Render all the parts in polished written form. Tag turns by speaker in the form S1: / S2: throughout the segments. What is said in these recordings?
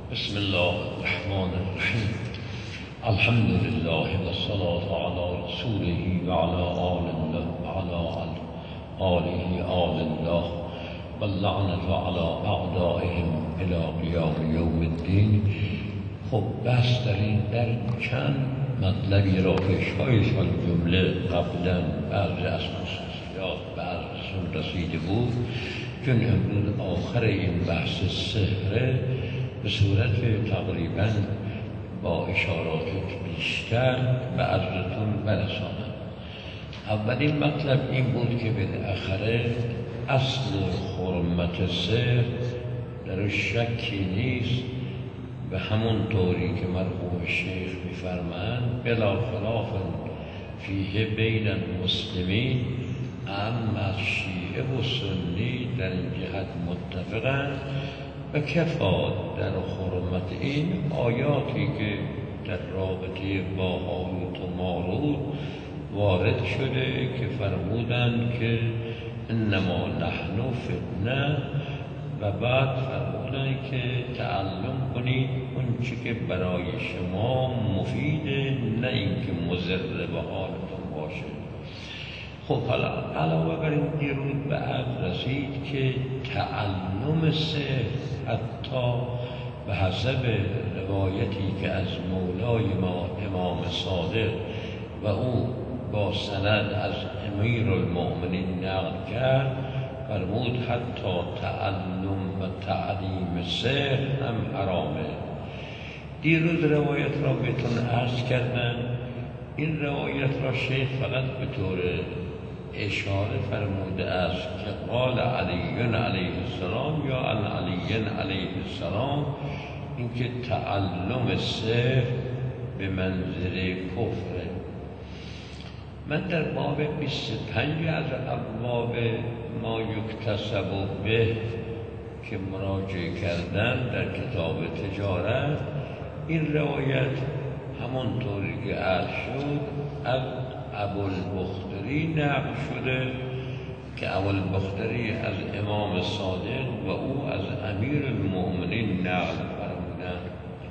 S1: بسم الله الرحمن الرحیم. الحمد لله والصلاة على رسوله وعلى آله آل الله واللعنة على أعدائهم إلى قیام یوم الدین. خب بس در چند مطلبی را که شایشان جمله قبلا بعضی از خصوصیات بعضشون رسیده بود، چون امروز آخر این بحث سحره به صورت تقریبا با اشارات بیشتر به عرضتون برسانم. اولین مطلب این بود که بالاخره اصل حرمت سحر در شکی نیست، به همون طوری که مرحوم شیخ می‌فرمایند بلا خلاف فیه بین المسلمین، اما شیعه و سنی در این جهت متفقند و کفا در حرمت این آیاتی که در رابطه با هاروت و ماروت وارد شده که فرمودند که انما نحن فتنه، و بعد فرمودند که تعلم کنید اون چی که برای شما مفیده، نه اینکه مضر به حالتون باشه. خب حالا علاوه بر این دیروز به عرض رسید که تعلم سحر حتی به حسب روایتی که از مولای ما امام صادق و او با سند از امیر المؤمنین نقل کرد، فرمود حتی تعلم و تعلیم سحر هم حرامه. دیروز روایت را بهتون عرض کردن. این روایت را شیخ فقط به طور اشاره فرموده است که قال علی علیه السلام یا علی علیه السلام، اینکه تعلم سحر به منزله کفره. من در باب 25 از ابواب ما یکتسب به که مراجعه کردن در کتاب تجارت، این روایت همانطوری که عرض شد از ابوالبختری نقل شده که ابوالبختری از امام صادق و او از امیر المؤمنین نقل فرمودند.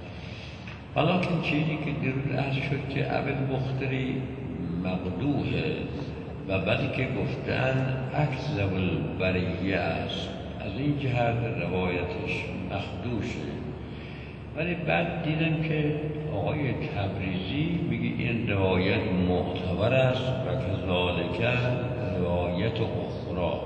S1: حالا که چیزی که دیروز عرض شد که ابوالبختری مقدوحه و بعد که گفتن اکذب البریه است، از این جهت روایتش مخدوشه. ولی بعد دیدم که آقای تبریزی میگه این روایت معتبر است و کذالک روایت اخرى.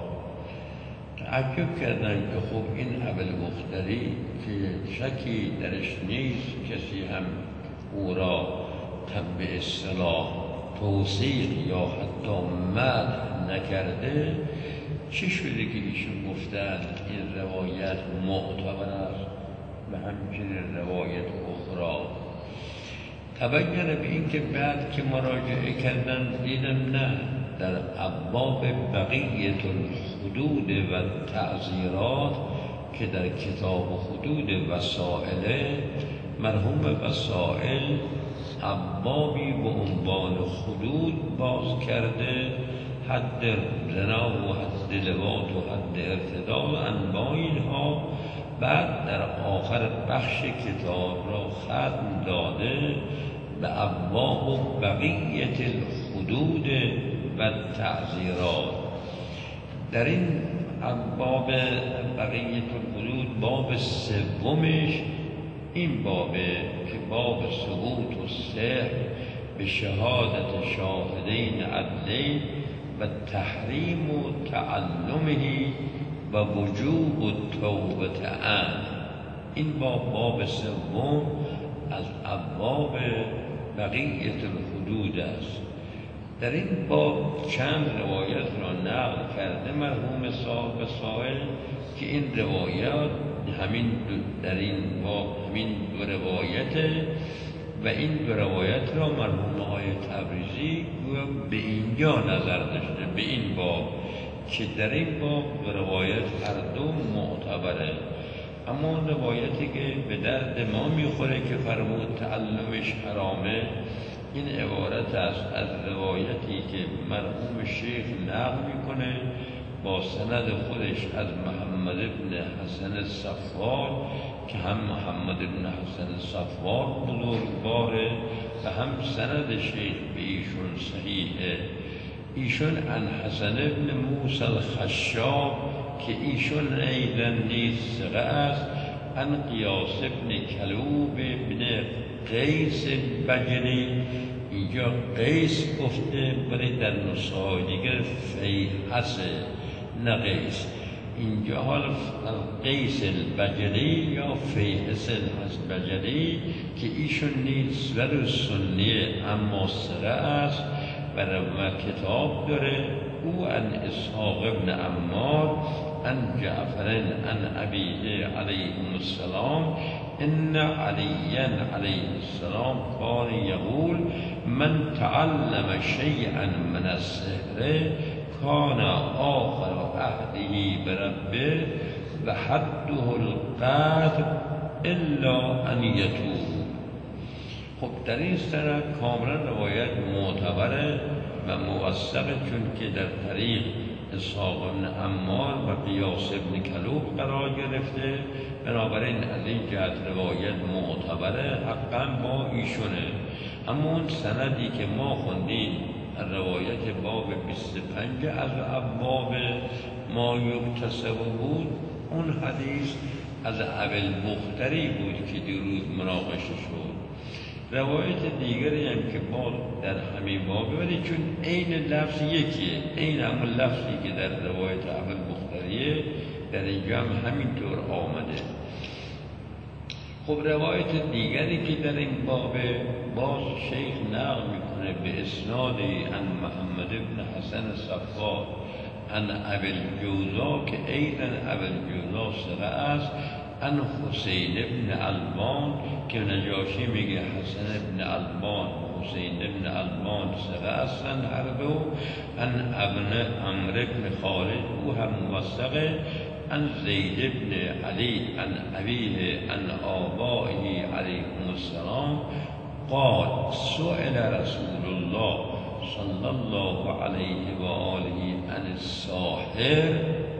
S1: تعجب کردن که خب این ابوالبختری که شکی درش نیست، کسی هم او را به اصطلاح توصیق یا حتی مدح نکرده، چی شده که ایشون گفتن این روایت معتبر است و همچنین روایت اخرى؟ تبین به این که بعد که مراجعه کردن دیدم نه، در ابواب بقیت الحدود و تعزیرات که در کتاب حدود وسائل مرحوم وسائل ابوابی به عنوان حدود باز کرده، حد زنا و حد لواط و حد ارتداد و انواع اینها. بعد در آخر بخش کتاب را ختم داده به ابواب بقیت الحدود و تعزیرات. در این ابواب بقیت الحدود باب سومش این بابه که باب ثبوت و سحر به شهادت شاهدین عدلین و تحریم و تعلمه و وجوب و توبه عن. این باب سوم از ابواب بقیت الحدود است. در این باب چند روایت را نقل کرده مرحوم صاحب سائل که این روایات همین در این باب همین دو روایته و این دو روایت را مرحوم آقای تبریزی به اینجا نظر داشته، به این باب که در این باب دو روایت هر دو معتبره. اما روایتی که به درد ما میخوره که فرمود تعلمش حرامه، این عبارت است از روایتی که مرحوم شیخ نقل میکنه با سند خودش از محمد ابن حسن صفار که هم محمد ابن حسن صفار بزرگواره و هم سند شیخ به ایشون صحیحه. ایشون ان حسن ابن موسی الخشاب که ایشون ایضا نیز ثقه است، ان قیاس ابن کلوب ابن قیس بجلی، اینجا قیس گفته ولی در نسخه‌های دیگر فیحسه نه قیس، اینجا حال قیس البجلی یا فیحس البجلی که ایشون نیز ولو سنیه اما ثقه است و کتاب داره. او ان اسحاق ابن عمار ان جعفر ان ابیه علیه السلام ان علیاً علیه السلام کان یقول من تعلم شیئا من السحر کان آخر عهده بربه و حده القتل الا ان یتوب. خب در این سند کاملا روایت معتبره و موثقه، چون که در طریق اسحاق بن عمار و قیاس بن کلوب قرار گرفته، بنابراین از این جهت روایت معتبره، حقا با ایشونه. اما اون سندی که ما خوندیم روایت باب 25 از ابواب ما یکتسب بود، اون حدیث از ابوالبختری بود که دیروز مناقشه شد. روایت دیگری هم که ما در همین باب، ولی چون عین لفظ یکیه، عین همون لفظی که در روایت ابوالبختریه در اینجا هم همینطور آمده. خب روایت دیگری که در این باب باز شیخ نقل میکنه به اسنادی ان محمد ابن حسن صفار ان ابوالجوزا که ایضا ابوالجوزا ثقه است، ان حسین ابن البان که نجاشی میگه حسن ابن البان حسین ابن البان ثقه هستند هر دو، ان ابن عمرو ابن خالد او هم موثقه، ان زید ابن علی ان ابیه ان آبائه علیهم السلام قال سئل رسول الله صلی الله علیه و آله عن الساحر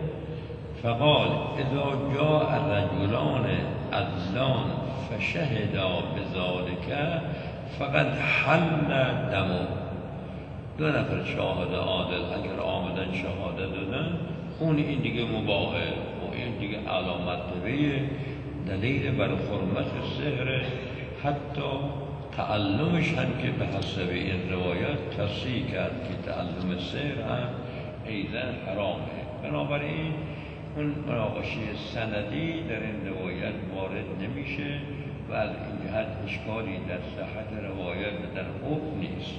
S1: فقال اذا جاء الرجلان عدلان فشهدا بذلك فقد حل دمه. دو نفر شاهد عادل اگر آمدن شهادت دادن، خون این دیگه مباحه و این دیگه علامت طبیعه، دلیل بر حرمت سحر، حتی تعلمش هم که به حسب این روایت تصریح کرد که تعلم سحر هم ایضا حرامه. بنابراین اون مناقشه سندی در این روایت وارد نمیشه و از این جهت اشکالی در صحت روایت و در حکم نیست.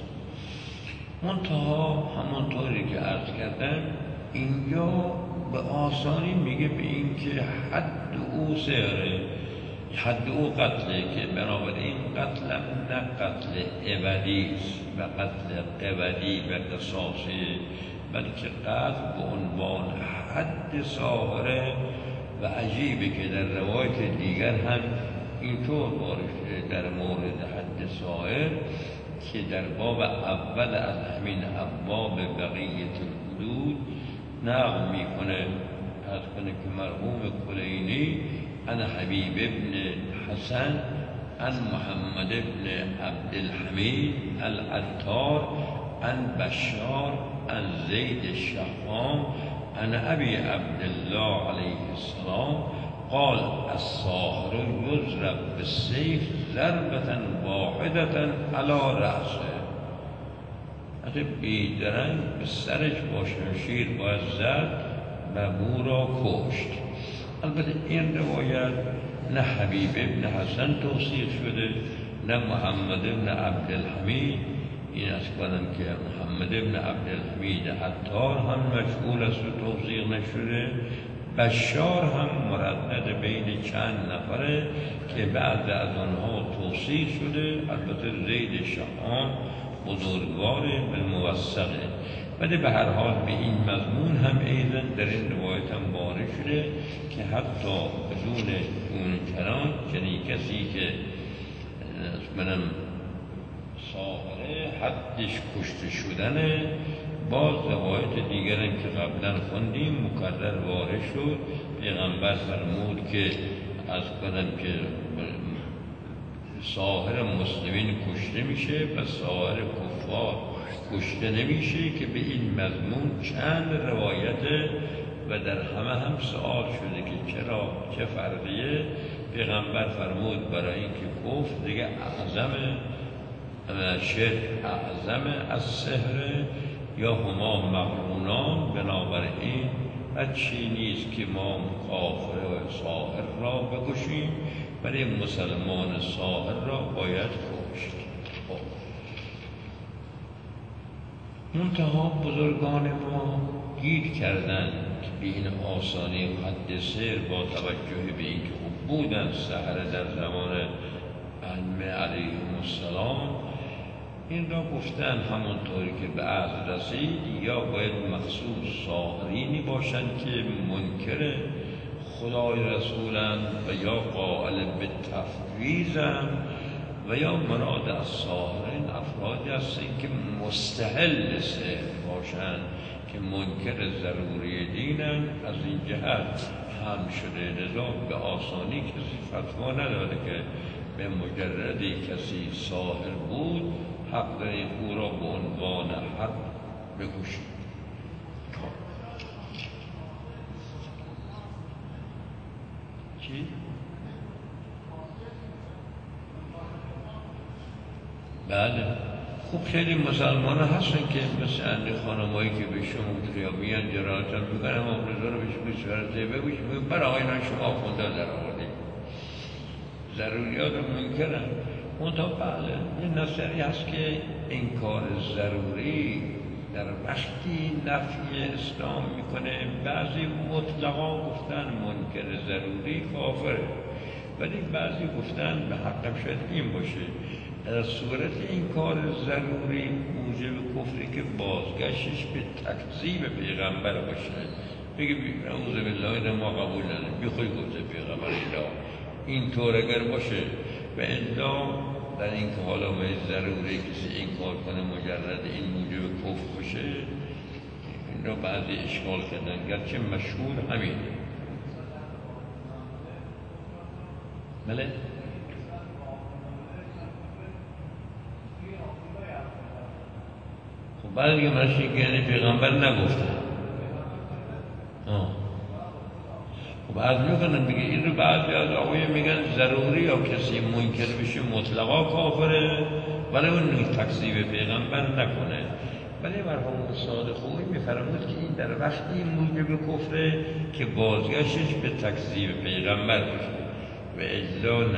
S1: منتها همانطوری که عرض کردم اینجا به آسانی میگه به این که حد او سحره، حد او قتله، که بنابراین قتل نه قتل ابدی و قتل قبدی و قصاصی، بلکه قتل به عنوان حد ساحره. و عجیبه که در روایت دیگر هم اینطور وارد در مورد حد ساحر که در باب اول از همین ابواب بقیت الحدود نقل میکنه از کنه که مرحوم کلینی ان حبیب ابن حسن ان محمد ابن عبدالحمید العطار ان بشار ان زید الشهام ان ابی عبدالله علیه السلام قال الساحر یضرب بالسیف ضربة واحدة علی رأسه. اگه بیدرنگ به سرش با شمشیر باید زد و او را کشت. البته این روایت نه حبیب ابن حسن توصیف شده نه محمد ابن عبدالحمید. این از کنم که محمد ابن عبدالحمید عطار هم مشغول است و توصیف نشده. بشار هم مردد بین چند نفره که بعد از آنها توصیف شده. البته زید شهام بزرگواره بالموثقه، ولی به هر حال به این مضمون هم ایضا در این روایت هم وارد شده که حتی بدون اون کنان یعنی کسی که منم ساحره حدش کشته شدنه باز روایت دیگرم که قبلا خوندیم مکرر وارد شد. پیغمبر فرمود که از کنم که ساحر مسلمین کشته میشه و ساحر کفار کشته نمیشه، که به این مضمون چند روایت و در همه هم سوال شده که چرا، چه فرقیه. پیغمبر فرمود برای اینکه کفر دیگه اعظم شرک اعظم از سحر یا هما مقرونان، بنابراین هیچی نیست که ما کافر و ساحر را بکشیم، ولی مسلمان ساحر را باید کشت. منتها بزرگان ما گیر کردند به این آسانی حد سحر با توجه به اینکه خوب بودن سحر در زمان ائمه علیهم السلام، این را گفتن همونطوری که به عهد رسید یا باید مخصوص ساحرینی باشند که منکر خدای رسولند و یا قائل به تفویضند و یا مراد از ساحرین افرادی هستند که مستحل سحر باشند که منکر ضروری دینند. از این جهت هم شده، لذا به آسانی کسی فتوا نداده که به مجردی کسی ساحر بود حق داریم او را به عنوان حق بکشید. چی؟ بله، خوب خیلی مسلمان هستن که مثل اندی خانمایی که به شما خیابیان جرایتان بکنن مبرزا رو بهش بسورده بگوش برای اینا شما خونده در آوردیم ضروریات رو منکرن. منطقه بله یه نظری هست که انکار ضروری در وقتی نفی اسلام میکنه، بعضی مطلقا گفتن منکر ضروری کافره، ولی بعضی گفتن به حقم شاید این باشه در صورت انکار ضروری موجب کفری که بازگشتش به تکذیب پیغمبر باشه، بگه اعوذ بالله اینو ما قبول نداریم، بیخوی گفته پیغمبر اله اینطور اگر باشه و الا در این که حالا به ضروری کسی انکار کنه مجرد این موجب کفر باشه، این را بعضی اشکال کردن، گرچه مشهور همینه. بله؟ خب بعد دیگه منشی که یعنی پیغمبر نگفته. خب بعد میکنن دیگه این رو بعضی از آقای میگن ضروری یا کسی منکر بشه مطلقا کافره، ولی اون تکذیب پیغمبر نکنه. ولی مرحوم استاد خوبی میفرمود که این در وقتی موجب کفره که بازگشتش به تکذیب پیغمبر باشه و الا نه.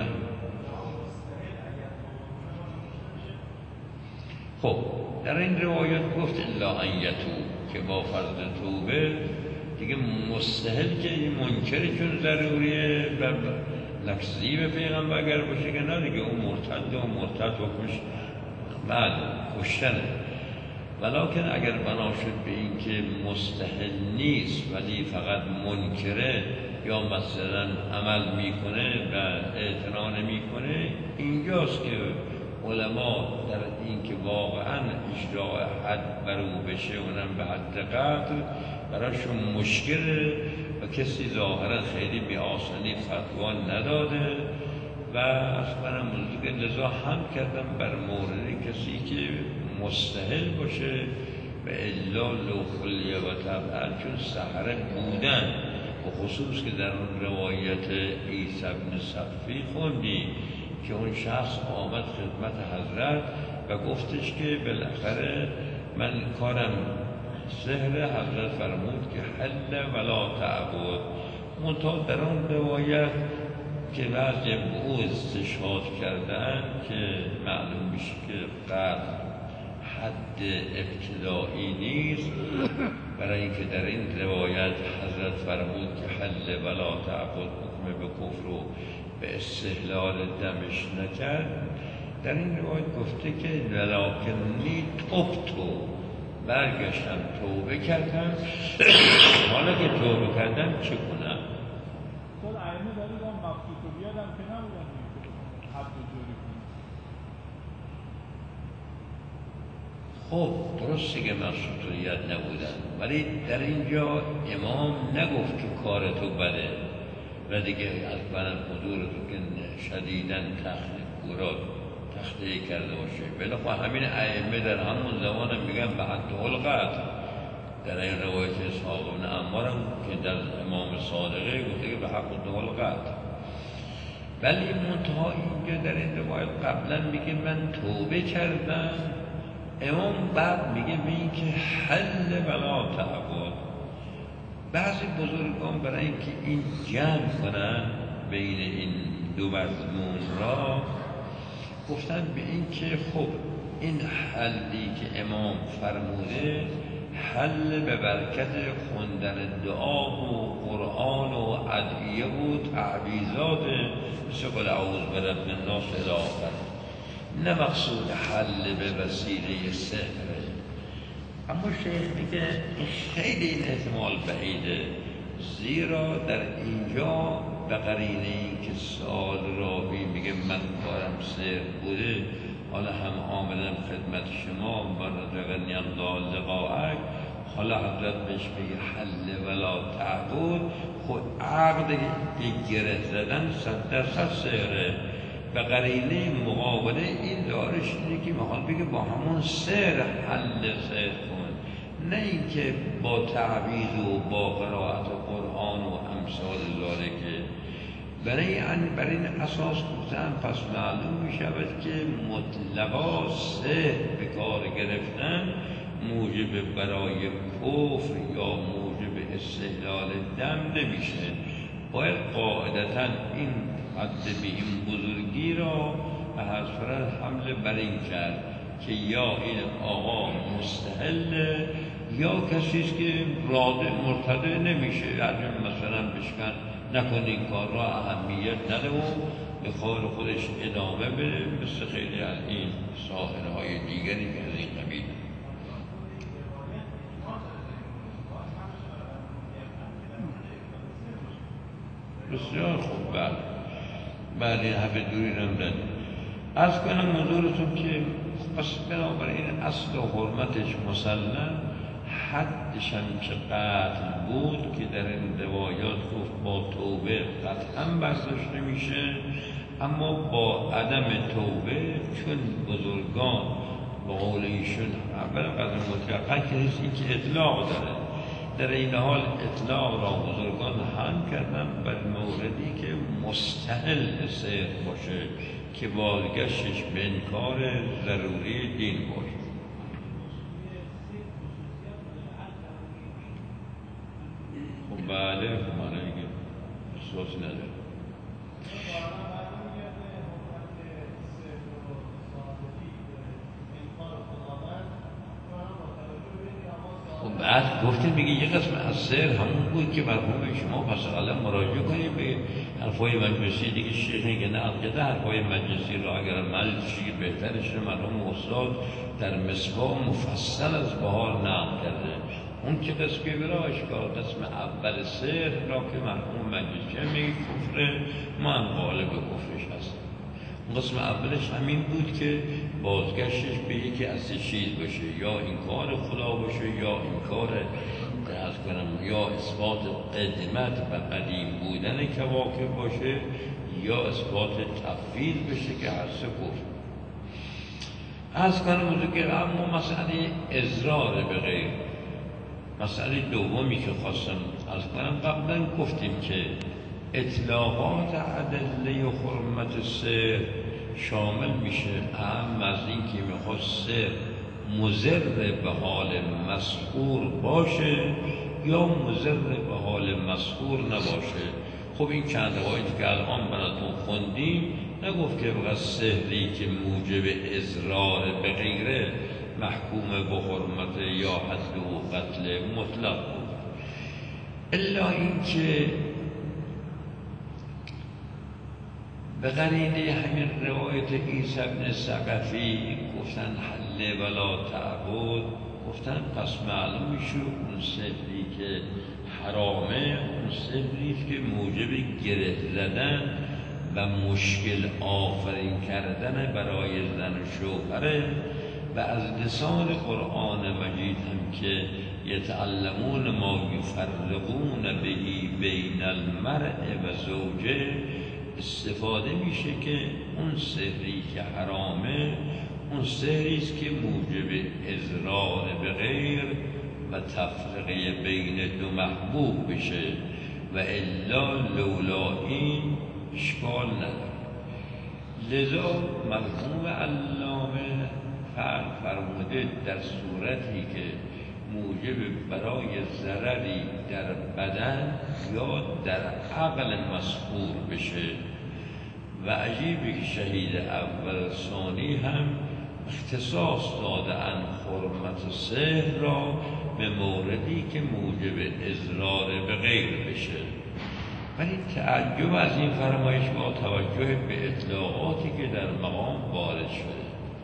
S1: خب در این روایت گفت الا ان یتوب که با فرض توبه دیگه مستحل که این منکری چون ضروریه و تکذیب پیغمبر اگر باشه که نه دیگه اون مرتد حکمش بعد کشتنه. ولکن اگر بنا شد به این که مستحل نیست ولی فقط منکره یا مثلا عمل میکنه و اعتنا نمیکنه، اینجاست که علما در این که واقعا اجراء حد بر او بشه اونم به حد قتل براشون مشکله و کسی ظاهرا خیلی به آسانی فتوا نداده و اصلا موضوع لذا هم کردم بر مورد کسی که مستحل باشه و الا لوخلیه و طبعا چون سحره بودن و خصوص که در اون روایت عیسی بن صفی خوندی که اون شخص آمد خدمت حضرت و گفتش که بالاخره من کارم سحر، حضرت فرمود که حل ولا تعبد. منتها در اون روایت که بعضی به او استشهاد کردن که معلوم میشه که قتل حد ابتدایی نیست، برای اینکه در این روایت حضرت فرمود که حل ولا تعبد حکم به کفر و به استحلال دمش نکرد. در این روایت گفته که ولکنی توبتو، برگشتم توبه کردم. حالا که توبه کردم چه کنم؟
S2: خود ائمه دلیلم مبسوط و بیادم که نبودن حد و جوری کنم.
S1: خب درسته که من ستوریت نبودم، ولی در اینجا امام نگفت که کار تو بده و دیگه از برن حضور تو که شدیدن تخته کرده باشه. بلکه همین ائمه در همون زمان میگن به حد القتل. در این روایت اسحاق بن عمار هم که در امام صادقه گفته که به حد القتل. ولی منتها اینجا در این روایت قبلا میگه من توبه کردم، امام بعد میگه به این که حل ولا تعبد. بعضی بزرگان برای اینکه این جمع کنن بین این دو مضمون را گفتن به این که خب این حلی که امام فرموده حل به برکت خوندن دعا و قرآن و ادعیه و تعویذات مثل قل اعوذ برب الناس الی آخر، نه مقصود حل به وسیله سحر. اما شیخ میگه این خیلی این احتمال بعیده، زیرا در اینجا به قرینه این که سال راوی میگه من کارم سحر بوده، حالا هم آمدم خدمت شما مرزقنی الله لقاءک، حالا حضرت بهش بگه حل ولا تعبد. خود عقد گره زدن 100% سحره. به قرینه مقابله این دارش اینه که میخواد بگه با همون سحر حل سحر کن، نه اینکه با تعویذ و با قرائت قرآن و امثال ذالک. برای این اساس گفتن پس معلوم می شود که مطلقا سحر به کار گرفتن موجب برای کفر یا موجب استحلال دم نمیشه. باید قاعدتا این حد به این بزرگی را به هر صورت حمله بر این کرد که یا این آقا مستحل یا کسیست که مرتده نمیشه، یعنی مثلا بشکن نکن این کار را اهمیت نده و به کار خودش ادامه بده، مثل خیلی از این ساحرهای دیگری که از این قبیل. بسیار خوب. بعد این همه دوری نمدن از کنم حضورتون که پس بنابراین اصل و حرمتش مسلم، حدش هم که قتل بود که در این روایات گفت با توبه قطعا برداشت نمیشه، اما با عدم توبه چون بزرگان با قول ایشون اولا قدر مطلقا که هست این که اطلاق داره، در این حال اطلاق را بزرگان هم کردن بر موردی که مستحل سحر باشه که بازگشتش به انکار ضروری دین باشه. خب بله معنی که احساس نداره. بعد گفتیم میگه یه قسم از سحر همون بود که مرحوم شما پس حالا مراجعه کنیم به حرفای مجلسی دیگه. شیخ میگه نه البته حرفای مجلسی را اگر مجلسی بهترش مرحوم استاد در مصباح مفصل از بهار نقل کرده. اون که قسمی برای اشکال قسم اول سحر را که مرحوم مجلسی میگه کفر، ما هم غالب کفرش هستیم. اون قسم اولش همین بود که بازگشتش به یکی از چیز باشه، یا انکار خدا باشه یا انکار یا اثبات قدمت و قدیم بودن کواکب باشه یا اثبات تفویض بشه که هر سه کفر. از کنم که اما مسئله اضرار به غیر، مسئله دومی که خواستم از کنم قبلا گفتیم که اطلاقات ادله و حرمت سحر شامل میشه اهم از این که میخواد سحر مضر به حال مسحور باشه یا مضر به حال مسحور نباشه. خب این چند روایتی که الان براتون خوندیم نگفت که بقید سحری که موجب اضرار به غیره محکوم به حرمت یا حد و قتل مطلق بود، الا این که به قرینه همین روایت عیسی بن ثقفی گفتن حل ولا تعبد، گفتن پس معلوم میشه اون سحری که حرامه اون سحری که موجب گره زدن و مشکل آفرین کردن برای زن و شوهره و از لسان قرآن مجید هم که یتعلمون ما یفرقون بهی بین المرء و زوجه استفاده میشه که اون سحری که حرامه اون سحری است که موجب اضرار به غیر و تفرقه بین دو محبوب بشه و الا لولا این اشکال نداره. لذا مرحوم علامه فرموده در صورتی که موجب برای ضرری در بدن یا در عقل مسحور بشه و عجیبی که شهید اول ثانی هم اختصاص دادن حرمت سحر را به موردی که موجب اضرار به غیر بشه. ولی تعجب از این فرمایش با توجه به اطلاعاتی که در مقام وارد شده.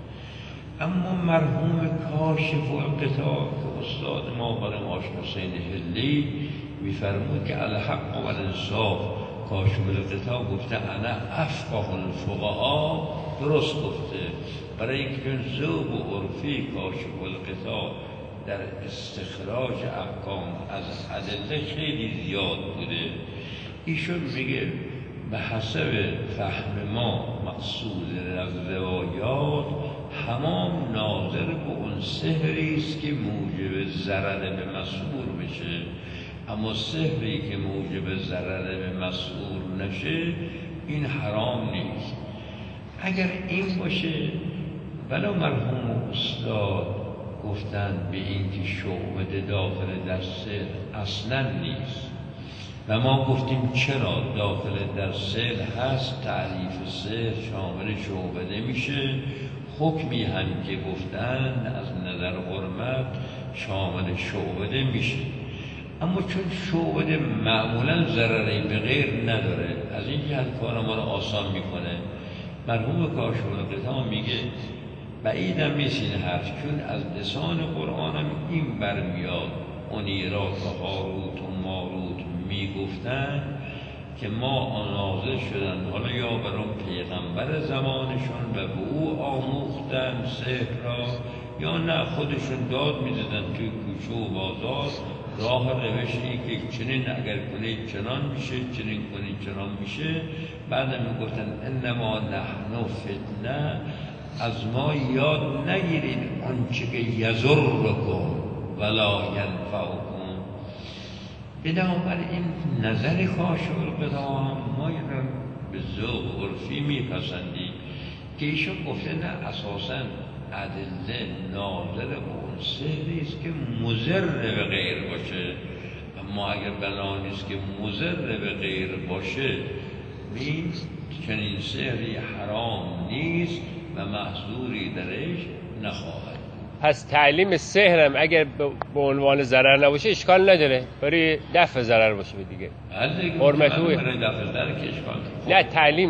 S1: اما مرحوم کاشف الغطا که استاد ما برای آشنا حسین حلی میفرمود که الحق و الانصاف کاشف الغطا گفته انا افقه الفقها، درست گفته، برای اینکه ذوق و عرفی کاشف الغطا در استخراج احکام از ادله خیلی زیاد بوده. ایشون میگه به حسب فهم ما مقصود از روایات همام ناظر به اون سحری است که موجب ضرر به مسحور بشه، اما سحری که موجب ضرر به مسحور نشه این حرام نیست. اگر این باشه ولو مرحوم استاد گفتن به این که شعبده داخل در سحر اصلا نیست و ما گفتیم چرا داخل در سحر هست، تعریف سحر شامل شعبده میشه، حکمی هم که گفتن از نظر حرمت شامل شعبده میشه. اما چون شعبده معمولا ضرری به غیر نداره، از این جهت کار ما رو آسان میکنه. مرحوم کاشف الغطا میگه بعیدم نیست این حرف، چون از لسان قرآن هم این برمیاد اونی را که هاروت و ماروت میگفتن که ما نازل شدن حالا یا برام پیغمبر زمانشون و به او آموختن سحر را، یا نه خودشون داد میزدن توی کوچه و بازار راه روشی که چنین اگر کنید چنان میشه، چنین کنید چنان میشه. بعد میگفتن انما نحن فتنه، از ما یاد نگیرید آنچه که یضرکم ولا ینفعکم. بنابراین نظر کاشف الغطا هم ما به ذوق عرفی میپسندیم که ایشون گفته نه، اساساً ادله ناظر به اون سحری است که مضر به غیر باشه، اما اگر بنا نیست که مضر به غیر باشه این چنین سحری حرام نیست و محظوری درش نخواهد.
S3: پس تعلیم سحر هم اگر به عنوان ضرر نباشه اشکال نداره، برای دفع ضرر باشه دیگه.
S1: حرمت اوه برای دفع ضرر که اشکال
S3: نه،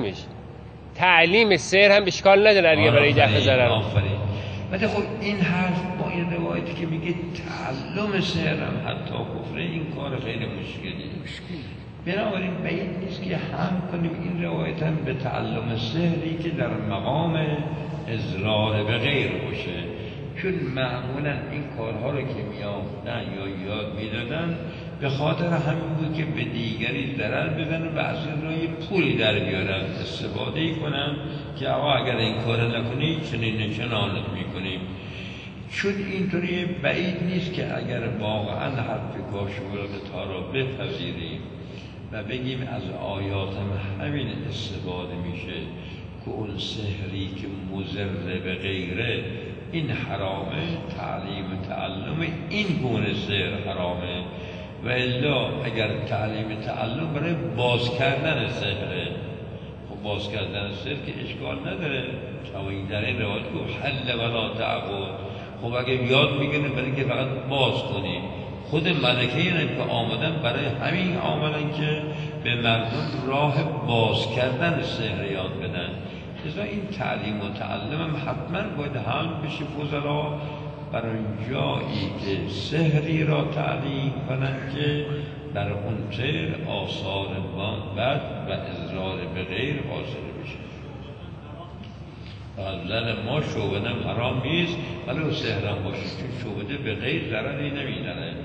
S3: تعلیم سحر هم اشکال نداره اگه برای دفع ضرر.
S1: آفرین. ولی خب این حرف با این روایتی که میگه تعلم سحر هم حتی کفر، این کار خیلی مشکلیه. بنابراین بعید نیست که هم کنیم این روایت هم به تعلم سحری که در مقام اضرار به غیر باشه، چون معمولا این کارها رو که میافتن یا یاد میدادن به خاطر همین بود که به دیگری ضرر بزنن و از این راه پولی در بیارن، استفاده کنن که آقا اگر این کار نکنی چنین چنانت میکنیم. چون اینطوری بعید نیست که اگر واقعا حرف کاشف الغطا را بپذیریم و بگیم از آیات هم همین استفاده میشه که اون سحری که مضر به غیره این حرامه، تعلم این گونه سحر حرامه، و الا اگر تعلیم تعلم برای باز کردن سحره، خب باز کردن سحر که اشکال نداره. چون این در این روایت گفت حل ولا تعقد، خب اگر یاد میگیره برای که فقط باز کنی، خود ملکه اینه که آمدن برای همین آمدن که به مردم راه باز کردن سحر یاد بدن. لذا این تعلیم و تعلم هم حتما باید هم بشه فضلا برای جایی که سحری را تعلیم کنن که در اون سحر آثار بد و اضرار به غیر حاصل بشه. زن ما شعبده حرام نیست ولی سحرم باشه، چون شعبده به غیر ضرری نمیزنه.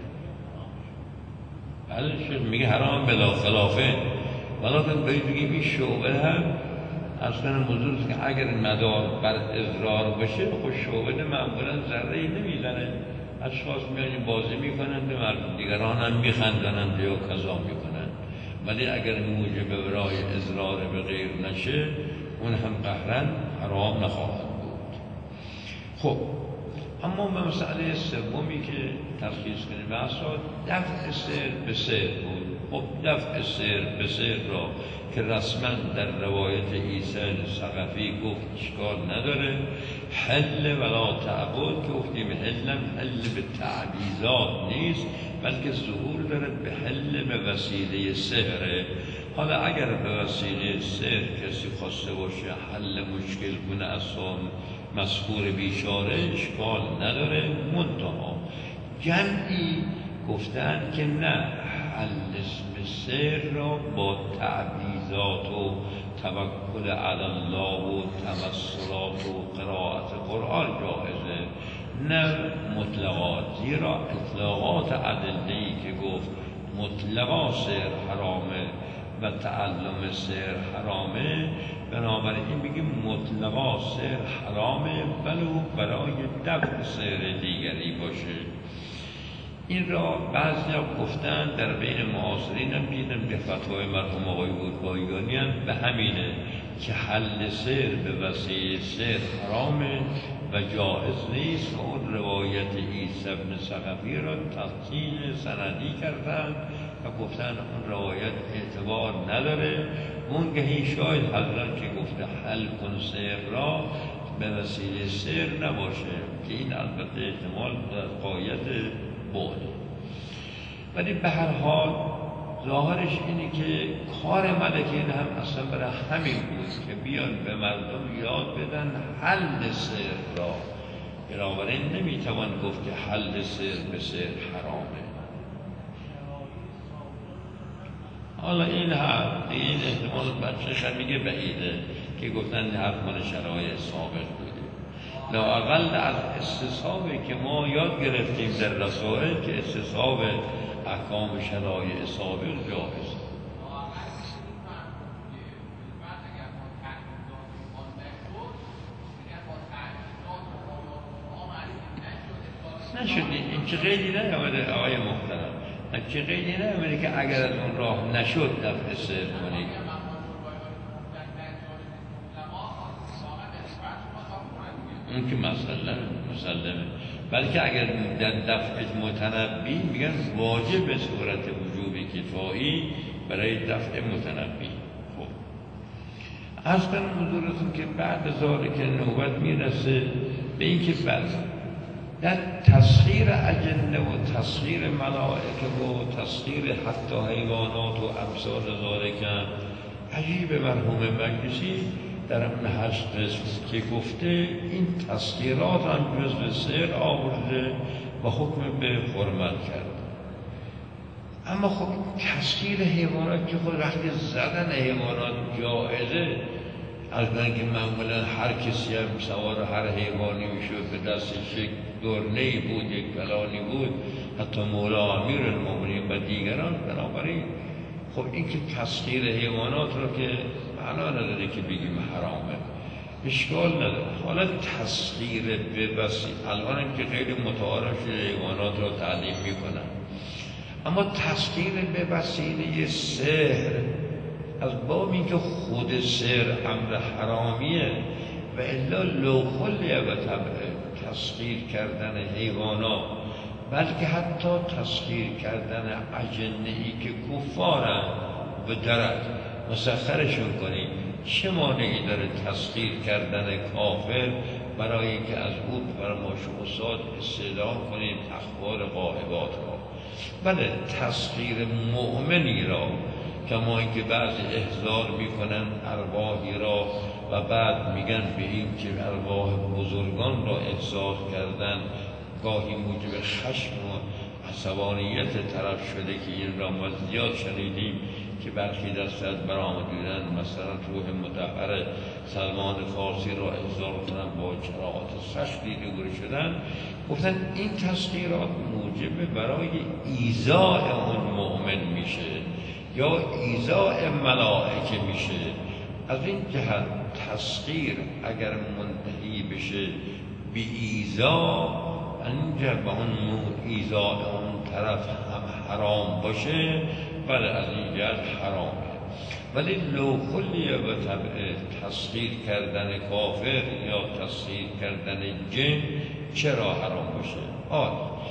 S1: بعدش میگه حرام بلا خلافه، ولیکن باید بگیم این شعبده هم اصلا موضوع است که اگر مدار بر اضرار باشه خود شعبده معمولا ضرری نمیزنه. اشخاص میان بازی میکنند و دیگران هم میخندنند یا کذا میکنند، ولی اگر موجب برای اضرار به غیر نشه اون هم قهرن حرام نخواهد بود. خب اما به مسئله سومی که تلخیص کنیم بحثا دفع سحر به سحر بود. خب دفع سحر به سحر را که رسما در روایت عیسی ثقفی گفت اشکال نداره، حل ولا تعبد که گفتیم حل به تعویضات نیست بلکه ظهور داره به حل به وسیله سحره. حالا اگر به وسیله سحر کسی خواسته باشه حل مشکل کنه اصلا مذکور بیچاره اشکال نداره، منتها جمعی گفتن که نه، حل اسم سحر را با تعویضات و توکل علی الله و توسلات و قرائت قرآن جایزه، نه مطلقات. زیرا اطلاقات ادله‌ای که گفت مطلقا سحر حرامه و تعلم سحر حرامه، بنابراین بگیم مطلقا سحر حرامه ولو برای دفع سحر دیگری باشه. این را بعضی ها گفتن، در بین معاصرین هم دیدن به فتوای مرحوم آقای بودبایگانی هم به همینه که حل سحر به وسیله سحر حرامه و جائز نیست. اون روایت عیسی بن ثقفی را تفصیل سندی کردن و گفتن اون روایت اعتبار نداره. اون گهی شاید حضرت که گفته حل کن سحر را به وسیله سحر نباشه، که این البته احتمال در قایت بود، ولی به هر حال ظاهرش اینه که کار ملکین هم اصلا برای همین بود که بیان به مردم یاد بدن حل سحر را. بنابراین نمیتوان گفت که حل سحر به سحر حرامه. حالا این احتمال بچه هم میگه بعیده که گفتن حرف مال شرایع سابق بوده. لااقل از استصحابی که ما یاد گرفتیم در رسائل که استصحاب احکام شرایع سابق جایز نشده. این چه قیدی نیامده آقای محترم، چه قیدی نیامده که اگر از اون راه نشد دفع سحر کنید. اون که مسلمه، بلکه اگر در دفع متنبی میگن واجب به صورت وجوب کفایی برای دفع متنبی. خب از کنم حضورتون که بعد از که نوبت میرسه به این که در تسخیر اجنه و تسخیر ملائکه و تسخیر حتی حیوانات و امثال ذالک عجیب مرحوم مجلسی در اون 8 قسم که گفته این تسخیرات هم جزو سحر آورده و حکم به حرمت کرد. اما خب تسخیر حیوانات که خود وقتی زدن حیوانات جایزه، از من که معمولا هر کسی هم سوار هر حیوانی میشود به دستش یک دورنه‌ای بود، یک فلانی بود، حتی مولا امیرالمومنین و دیگران. بنابراین خب این که تسخیر حیوانات رو که معنا نداره که بگیم حرامه، اشکال نداره. حالا تسخیر به وسیله، الان هم که خیلی متعارف شده حیوانات رو تعلیم میکنن، اما تسخیر به وسیله سحر از باب این که خود سحر امر حرامیه و الا لوخلیه و تسخیر کردن حیوانات، بلکه حتی تسخیر کردن اجنه‌ای که کفارن به درد مسخرشون کنیم. چه مانعی داره تسخیر کردن کافر برای اینکه از او فرماش و استاد استدلال کنیم اخبار غائبات را؟ بله تسخیر مؤمنی را، کما اینکه بعضی احضار میکنن ارواحی را و بعد میگن به این که ارواح بزرگان را احضار کردن گاهی موجب خشم و عصبانیت طرف شده که این را ما زیاد شنیدیم که برخی دست از برآمدن مثلا روح مطهر سلمان فارسی را احضار کنن با قرائات سختی دوره شدن، گفتن این تسخیرات موجب برای ایذاء اون مؤمن میشه یا ایذاء ملائکه میشه. از این جهت تسخیر اگر منتهی بشه بی ایذا، انجا به اون ایذاء اون طرف هم حرام باشه، بله از این جهت حرامه. ولی لو کلیه به طبع تسخیر کردن کافر یا تسخیر کردن جن چرا حرام باشه؟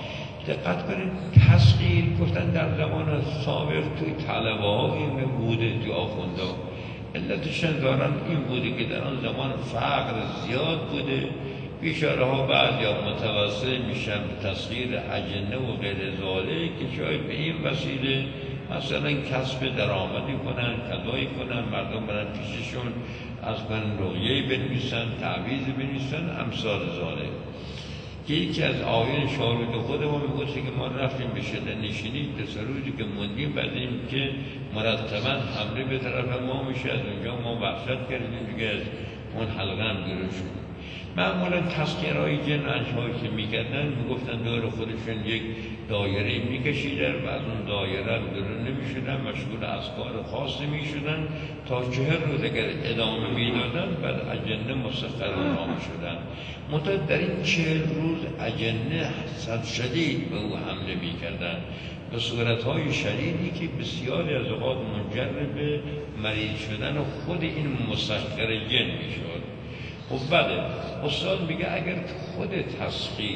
S1: دقت کنید، تسخیر گفتن در زمان سابق توی طلبه ها این بوده، توی آخونده ها علتش دارن این بوده که در آن زمان فقر زیاد بوده، بیچاره ها بعد یا متوسل میشن به تسخیر اجنه و غیر ذالک که شاید به این وسیله مثلا کسب درآمدی کنن، کدایی کنن، مردم برن پیششون از کنن رقیه‌ای بنویسن، تعویض بنویسن، امثال ذالک. که یکی از آیین شاهد خودمون میگوشه که ما رفتیم به شده نشینی 2 روزی که موندیم، بعد این که مرتبا حمله به طرف ما میشه، از اونجا ما وحشت کردیم دیگه، از اون حلقه هم بیرون شدیم. معمولا تسخیرهای جن انشایی که میکردن میگفتن دور خودشون یک دایره میکشیدن و از اون دایره بیرون نمیشدن، مشغول اذکار خاص میشدن تا 40 روز اگر ادامه میدادن بعد اجنه مسخر اونها میشدن. منتها در این 40 روز اجنه حسد شدید به او حمله میکردن به صورتهای شدیدی که بسیاری از اوقات منجر به مریض شدن و خود این مسخر جن میشد. خب بله، استاد میگه اگر خود تسخیر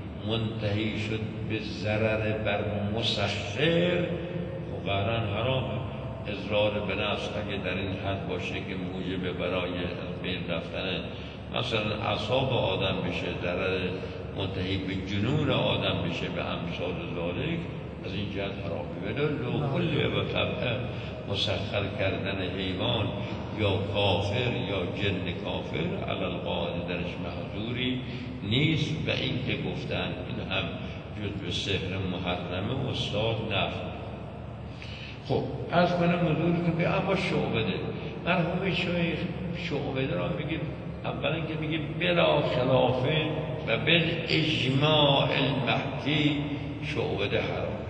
S1: منتهی شد به ضرر بر مسخر، خب قطعاً حرامه. اضرار به نفس اگه در این حد باشه که موجب برای از بین رفتن مثلا اعصاب آدم بشه، ضرر منتهی به جنون آدم بشه، به امثال ذالک، از این جهت حرامه. ولو کلیه و طبعه مسخر کردن حیوان یا کافر یا جن کافر علی القاعده درش محظوری نیست. و این که گفتن این هم جز به سحر محرمه استاد نفت. خب از کنم حضور که اما شعبده مرحوم شیخ شعبده را میگه اولا که میگه بلا خلافه و بل اجماع المحکی شعبده حرام.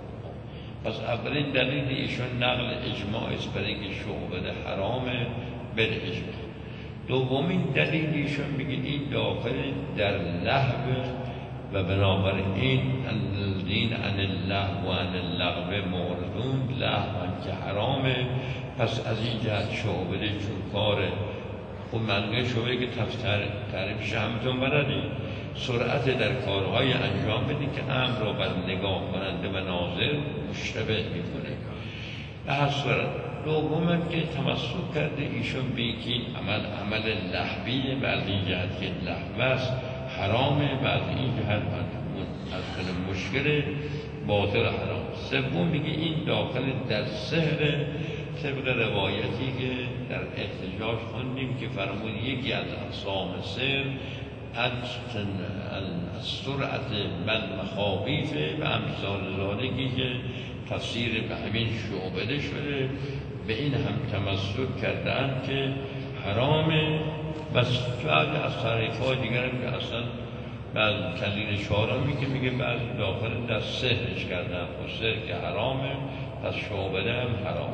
S1: پس اولین دلیل ایشون نقل اجماع است برای اینکه شعبده حرامه بل اجماع. دومین دلیل ایشون میگه این داخل در لهو و بنابراین الذین عن اللهو و عن اللغو معرضون، لهو که حرامه، پس از این جهت شعبده چون کاره. خب منگه شعبده که تعریفش همتون بلدی، سرعت در کارهای انجام بدی که امر را بر نگاه کننده و ناظر مشتبه میکنه. به هر صورت دومم که تمسک کرده ایشون به که این عمل لهویه و از این جهت که لهو است حرامه و از این جهت از مشکل باطل حرام. سوم میگه این داخل در سحر طبق روایتی که در احتجاج خوندیم که فرمود یکی از اقسام سحر از سرعت بل مخابیفه و امثال ذالکی که تفسیر به همین شعبده شده. به این هم تمسک کردن که حرامه. بس بعد از طریق‌های دیگر هم که اصلا بعض کلیل شعرامی که میگه بعض داخل در سحرش کردن و سحر که حرامه پس شعبده هم حرامه.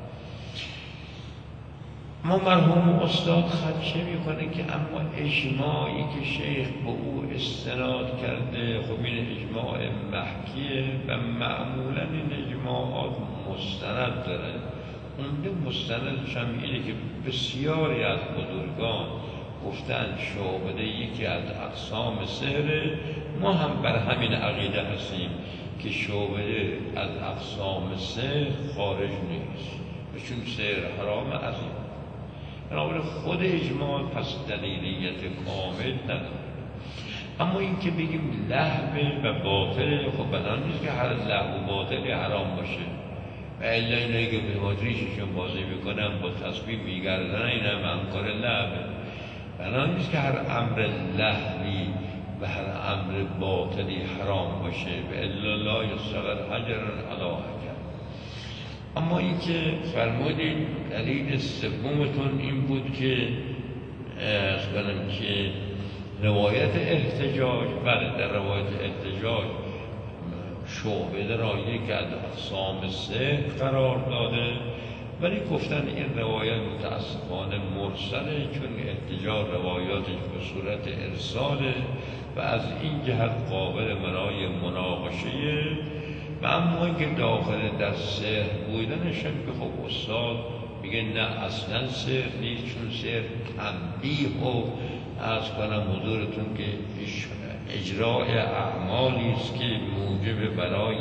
S1: ما مرحوم استاد خدشه میکنه که اما اجماعی که شیخ به او استناد کرده خب این اجماع محکیه و معمولا این اجماعات مستند داره. اونده مستندش هم اینه که بسیاری از بزرگان گفتن شعبده یکی از اقسام سحر. ما هم بر همین عقیده هستیم که شعبده از اقسام سحر خارج نیست و چون سحر حرام از این بنابراین خود اجماع پس دلیلیت کامل نداره. اما این که بگیم لهو و باطل، خب بدان نیست که هر لهو و باطل حرام باشه و الا اینایی که به مادریششون بازی میکنن با تسبیح میگردن این هم امکار لهو. بدان نیست که هر امر لهوی و هر امر باطلی حرام باشه و الا لا یصغر حجر علی حجر. اما این که فرمودید دلیل سومتون این بود که از کنم که روایت احتجاج، بله در روایت احتجاج شعبده را یک از اقسام سحر قرار داده، ولی گفتن این روایت متاسفانه مرسله، چون احتجاج روایاتش به صورت ارساله و از این جهت قابل برای مناقشه. و اما اینکه داخل در سحر بودنش هم که خب استاد میگه نه اصلا سحر نیست، چون سحر تنبیه و از کنم حضورتون که اجراء اعمالی است که موجب برای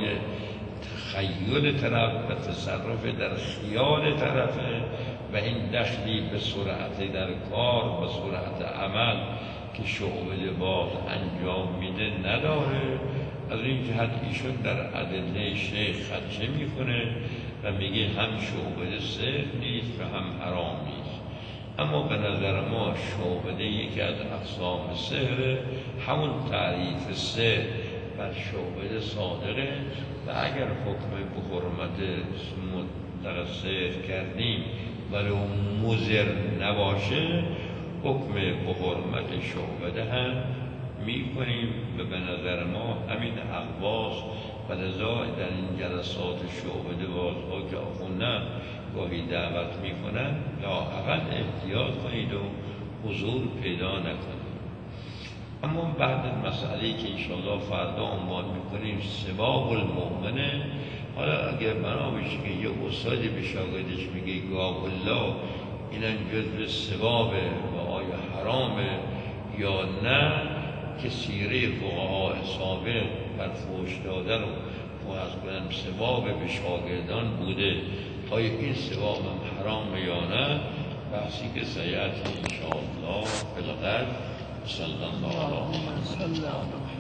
S1: تخیل طرف و تصرف در خیال طرفه و این دخلی به سرعت در کار و سرعت عمل که شعبده باز انجام میده نداره. از این جهت ایشون در ادله شیخ خدشه میکنه و میگه هم شعبده سحر نیست و هم حرام نیست. اما به نظر ما شعبده یکی از اقسام سحر، همون تعریف سحر بر شعبده صادقه و اگر حکم به حرمت مطلق سحر کردیم ولی اون مضر نباشه، حکم به حرمت شعبده هم میکنیم و به نظر ما همین اقواس و لذا در این جلسات شعبده بازها که آخوندن گاهی دعوت میکنن لااقل احتیاط کنید و حضور پیدا نکنید. اما بعد مسئله‌ای که انشاءالله فردا عنوان میکنیم ثواب المؤمنه، حالا اگر بنا بشه که یه استادی به شاگردش میگه گاه الله اینا جزو ثوابه و آیا حرامه یا نه، که سیره فقها سابق بر فحش دادن و از کنم ثواب به شاگردان بوده، آیا این ثواب هم حرامه یا نه، بحثی که سیأتی انشاءالله فی الغد. صلی الله علیه و سلم.